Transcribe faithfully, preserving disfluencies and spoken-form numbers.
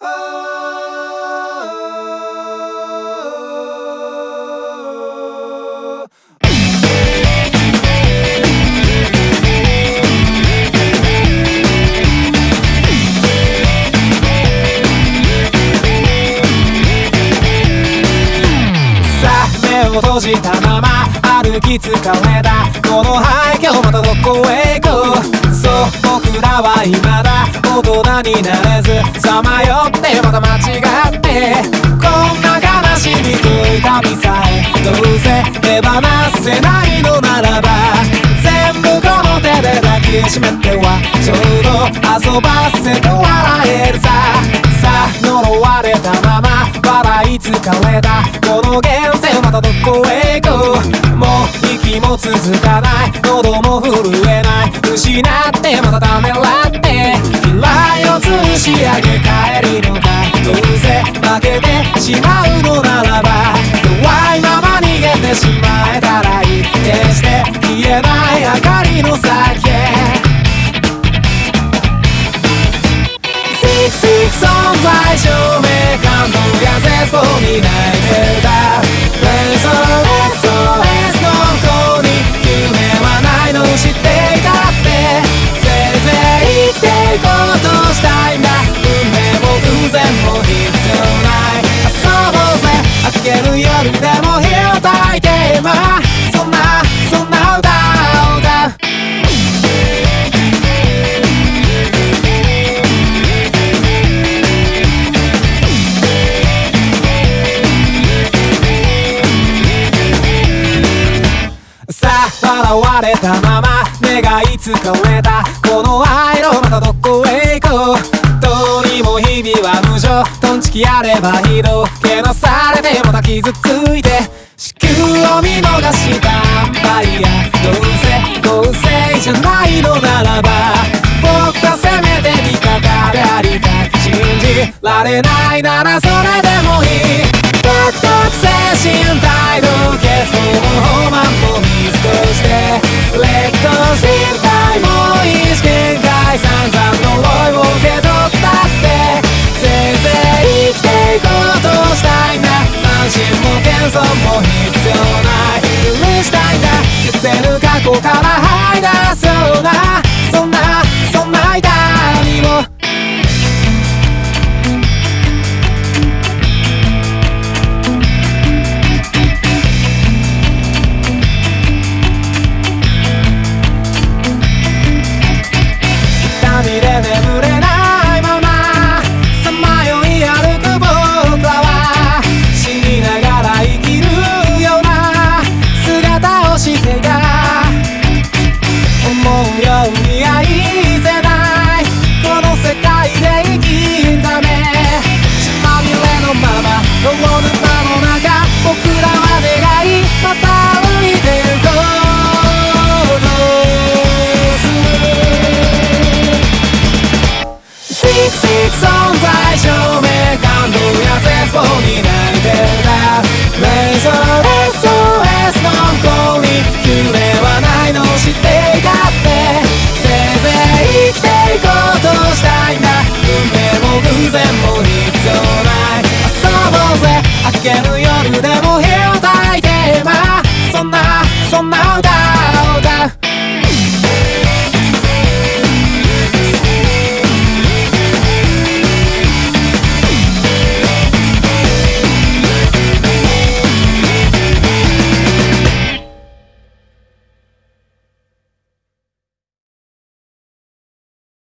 閉じたまま歩き疲れたこの廃墟またどこへ行こう。そう僕らは未だ大人になれずさまよってまた間違ってこんな悲しみとい旅さえどうせ手放せないのならば全部この手で抱きしめてはちょうど遊ばせて笑えるさ。さあ呪われたまま笑い疲れたこの現世またどこへ行こう。もう息も続かない喉も震えない失ってまたためらって未来を吊るし上げ帰りのかどうせ負けてしまうのならば弱いまま逃げてしまえたらいい。決して消えない明かりの先へ存在証明感動や絶望に泣いてるだ連想 エスオーエス の向こうに夢はないの知っていたってせいぜい生きていこうとしたいんだ。運命も偶然も必要ない遊ぼうぜ明ける夜でも火を焚いて今そんなそんな歌を歌う。笑われたまま願い疲れたこの愛のまたどこへ行こう。どうにも日々は無情トンチキやればひどけなされてまた傷ついて地球を見逃したアンパイアどうせ合成じゃないのならば僕はせめて味方でありたい。信じられないならそれでもいい。独特精神態度消す方法マンも見過ごして劣等身体も意識限界散々呪いを受け取ったってせいぜい生きていこうとしたいんだ。安心も謙遜も必要ない許したいんだ。消せぬ過去から這い出そうなそんなそんな痛みを眠れないままさまよい歩く僕らは死にながら生きるような姿をしていた。思うように愛せないこの世界で生きるため血まみれのまま泥沼の中僕らは願いまた歩いてゆこうとするSix, six,